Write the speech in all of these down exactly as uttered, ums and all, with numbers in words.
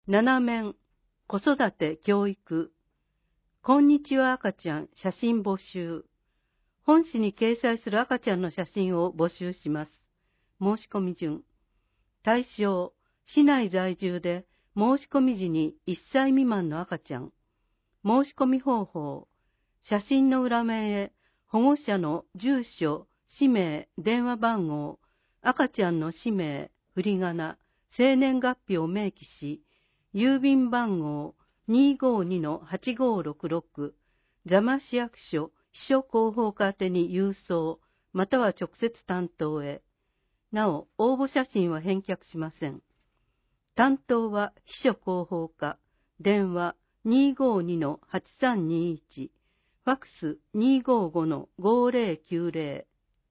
なな面、子育て教育。こんにちは赤ちゃん写真募集。本誌に掲載する赤ちゃんの写真を募集します。申し込み順。対象、市内在住で申し込み時にいっさい未満の赤ちゃん。申し込み方法。写真の裏面へ保護者の住所、氏名、電話番号、赤ちゃんの氏名、振り仮名、生年月日を明記し、郵便番号 にーごーにのはちごーろくろく、座間市役所秘書広報課宛てに郵送、または直接担当へ。なお、応募写真は返却しません。担当は秘書広報課、電話 にーごーにのはちさんにいち、ファックス にーごーごのごーぜろきゅうぜろ。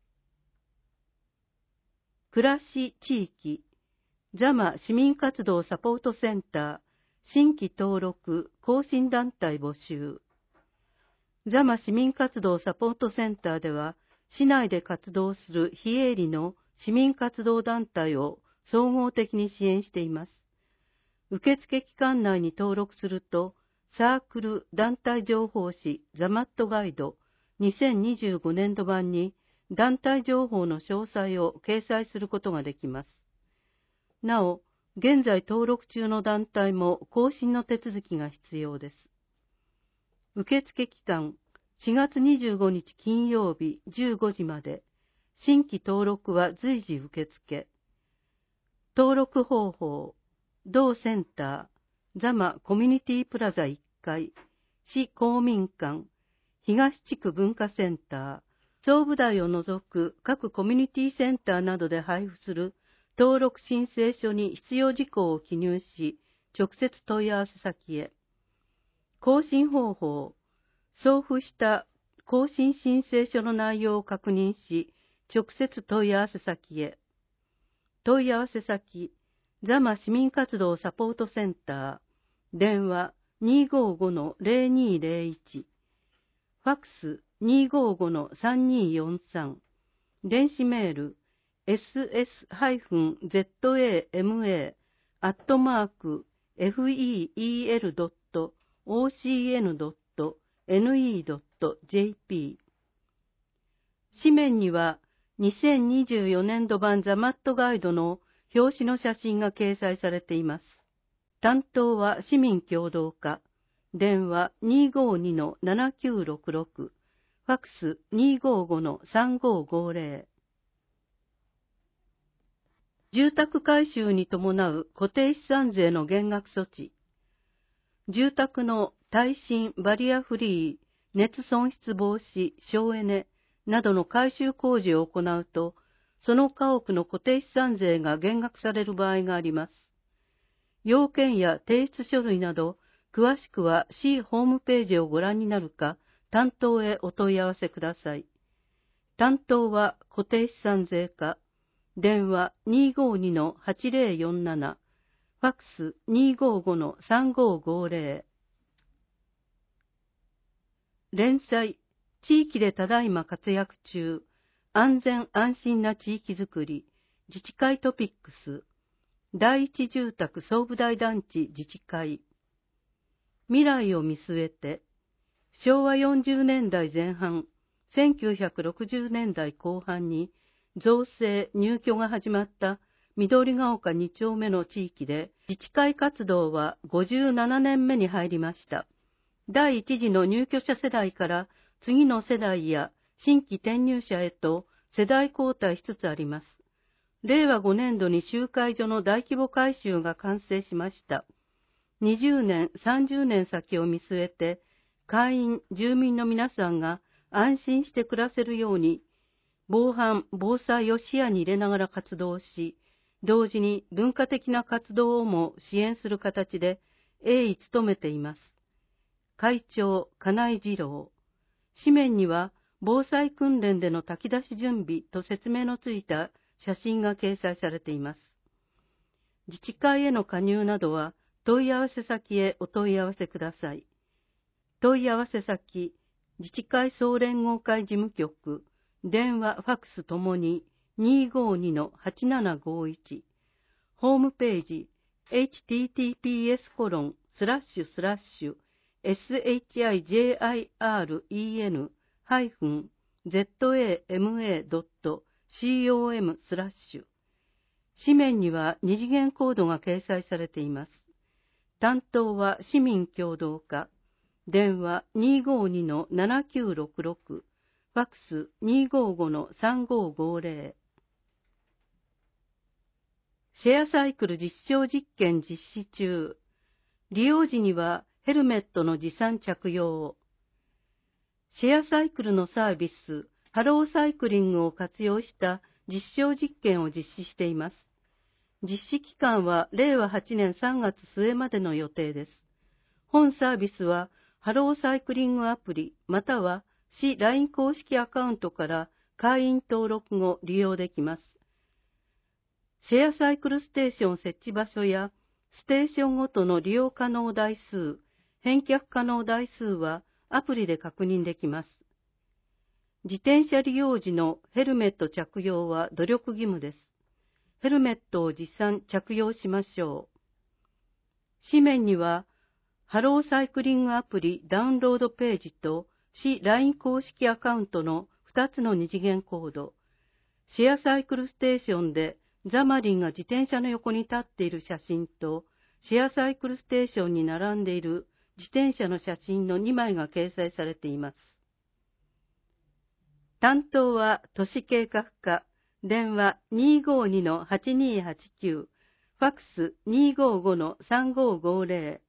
暮らし地域、座間市民活動サポートセンター、新規登録更新団体募集。座間市民活動サポートセンターでは、市内で活動する非営利の市民活動団体を総合的に支援しています。受付期間内に登録すると、サークル団体情報誌ザマットガイドにせんにじゅうごねんど版に団体情報の詳細を掲載することができます。なお、現在登録中の団体も更新の手続きが必要です。受付期間、しがつにじゅうごにち金曜日じゅうごじまで、新規登録は随時受付。登録方法、同センター、座間コミュニティプラザいっかい、市公民館、東地区文化センター、総武大を除く各コミュニティセンターなどで配布する登録申請書に必要事項を記入し、直接問い合わせ先へ。更新方法、送付した更新申請書の内容を確認し、直接問い合わせ先へ。問い合わせ先、座間市民活動サポートセンター、電話 にーごーごのぜろにーぜろいち、ファックス にーごーごのさんにーよんさん、電子メール エスエスゼットエーエムエー アットマーク フィーイーエルドットオーシーエヌドットエヌイードットジェーピー。紙面にはにせんにじゅうよねんど版ザマットガイドの表紙の写真が掲載されています。担当は市民協働課、電話 にーごーにのななきゅうろくろく、ファックス にーごーごのさんごーごーぜろ。住宅改修に伴う固定資産税の減額措置。住宅の耐震バリアフリー、熱損失防止、省エネなどの改修工事を行うと、その家屋の固定資産税が減額される場合があります。要件や提出書類など、詳しくは市ホームページをご覧になるか、担当へお問い合わせください。担当は固定資産税課、電話 にーごーにのはちぜろよんなな、ファックス にーごーごのさんごーごーぜろ。連載、地域でただいま活躍中、安全安心な地域づくり、自治会トピックス、第一住宅総武大団地自治会。未来を見据えて、しょうわよんじゅうねんだいぜん半、せんきゅうひゃくろくじゅうねんだいこう半に造成・入居が始まった緑が丘にちょうめの地域で、自治会活動はごじゅうななねんめに入りました。第一次の入居者世代から次の世代や新規転入者へと世代交代しつつあります。れいわごねんどに集会所の大規模改修が完成しました。にじゅうねん、さんじゅうねん先を見据えて、会員、住民の皆さんが安心して暮らせるように、防犯・防災を視野に入れながら活動し、同時に文化的な活動をも支援する形で鋭意努めています。会長、金井二郎。紙面には、防災訓練での炊き出し準備と説明のついた写真が掲載されています。自治会への加入などは、問い合わせ先へお問い合わせください。問い合わせ先、自治会総連合会事務局、電話、ファックスともに にーごーにのはちななごーいち、ホームページ、 エイチティーティーピーエスコロンスラッシュスラッシュエスエイチアイジェイアイアールイーエヌハイフンゼットエーエムエードットコムスラッシュ。紙面には二次元コードが掲載されています。担当は市民共同課。電話 にーごーにのななきゅうろくろく。ファックス にーごーごのさんごーごーゼロ。シェアサイクル実証実験実施中。利用時にはヘルメットの持参着用を。シェアサイクルのサービス、ハローサイクリングを活用した実証実験を実施しています。実施期間はれいわはちねんさんがつすえまでの予定です。本サービスはハローサイクリングアプリまたは市 ライン 公式アカウントから会員登録後利用できます。シェアサイクルステーション設置場所やステーションごとの利用可能台数、返却可能台数はアプリで確認できます。自転車利用時のヘルメット着用は努力義務です。ヘルメットを持参着用しましょう。紙面には、ハローサイクリングアプリダウンロードページと市 ライン 公式アカウントのふたつの二次元コード、シェアサイクルステーションでザマリンが自転車の横に立っている写真と、シェアサイクルステーションに並んでいる自転車の写真のにまいが掲載されています。担当は都市計画課、電話 にーごーにのはちにーはちきゅう、ファックス にーごーごのさんごーごーゼロ。